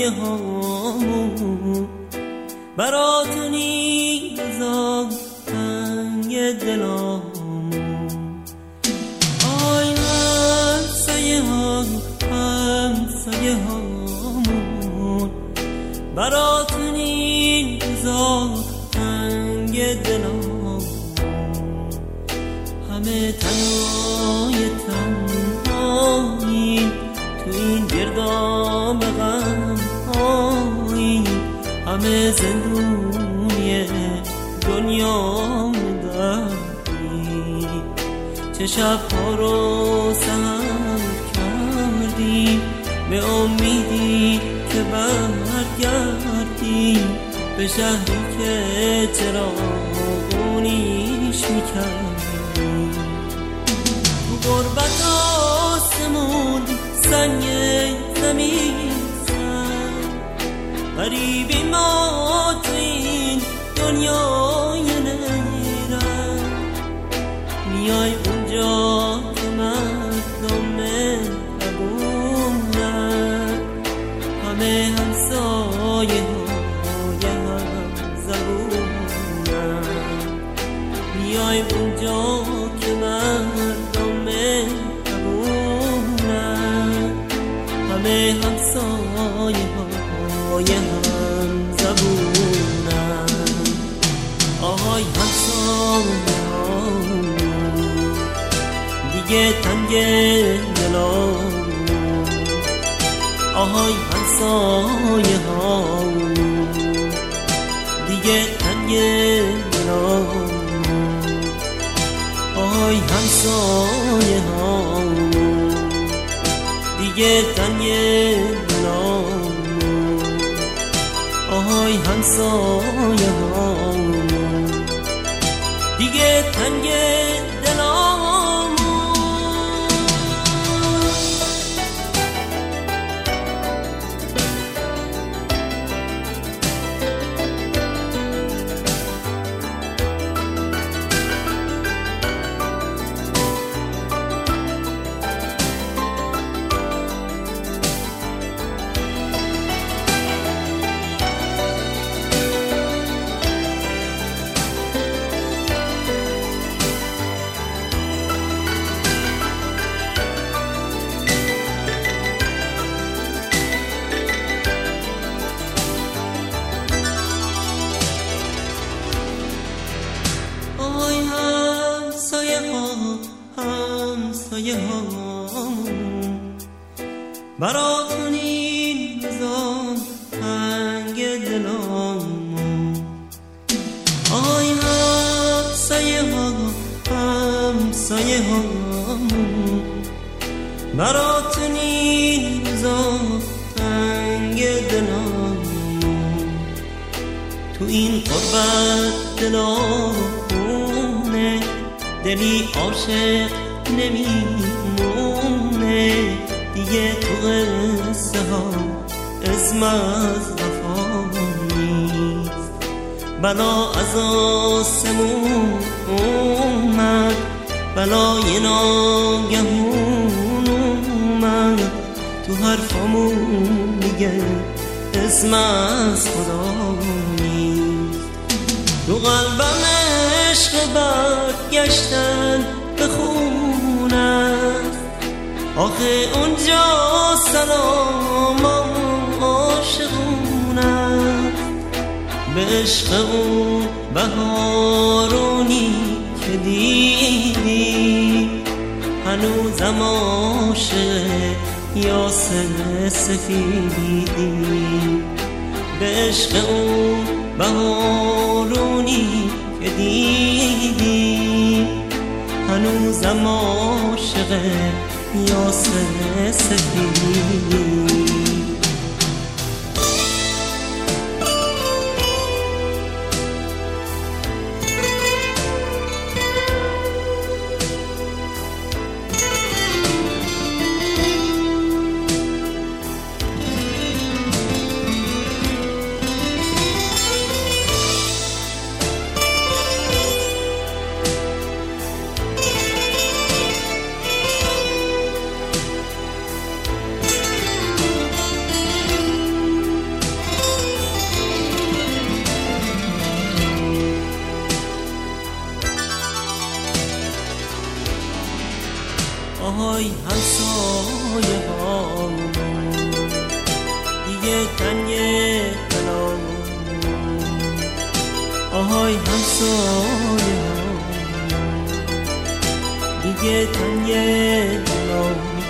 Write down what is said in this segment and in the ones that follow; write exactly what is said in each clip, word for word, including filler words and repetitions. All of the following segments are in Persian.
همسایه هامون براتون ایزا تنگ دلامون. آی همسایه ها همسایه هامون براتون ایزا تنگ دلامون. همه تنهای تنهایی تو این گردام غم هایی، همه زندونی دنیا دردی. چه شبها رو سهر کردی به امیدی که برگردی به شهری که چراغونیش میکردی. تو غربت آسمون سنگ زمین سر غریبی ما تو این دنیای نیرم. میای اونجا که مردم مهربونن، همه همسایه های هم زبونن. میای اونجا که مردم مهربونن، همه همسایه های هم زبونن. آهای همسایه هامون دیگه تنگ دلامون. آهای همسایه هامون دیگه تنگ دلامون. آهای همسایه هامون دیگه تنگ دلامون. آهای همسایه هامون دیگه تنگ دلامون. همسایه هامون براتون این روزا تنگ دلامون. آی همسایه ها همسایه هامون براتون این روزا تنگ دلامون. تو این غربت دلامونه دلی عاشق نمیمونه دیگه. تو قصه ها اسم از وفا نیست. بلا از آسمون اومد، بلای ناگهون اومد. تو حرفامون میگه اسم از خدا نیست. تو قلبم عشق برگشتن به خون است. آخه اونجا سلام عاشقون است. به عشق اون بهارونی که دیدی هنوزم عاشق یاسر سفیدی. به عشق اون بهارونی که دیدی هنوزم عاشق یاسر سفیدی. آهای همسایه ها دیگه تنگ تنها، آهای همسایه ها دیگه تنگ تنها،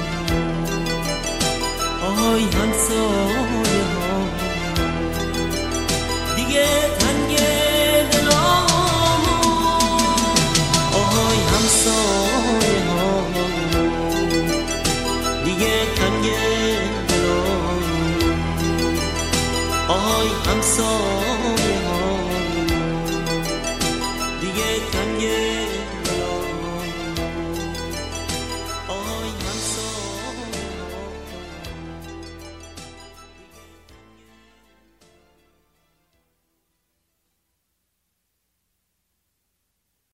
آهای همسایه ها دیگه تنگ دلم، آهای همسایه ها دیگه تنگ دلم، آهای همسایه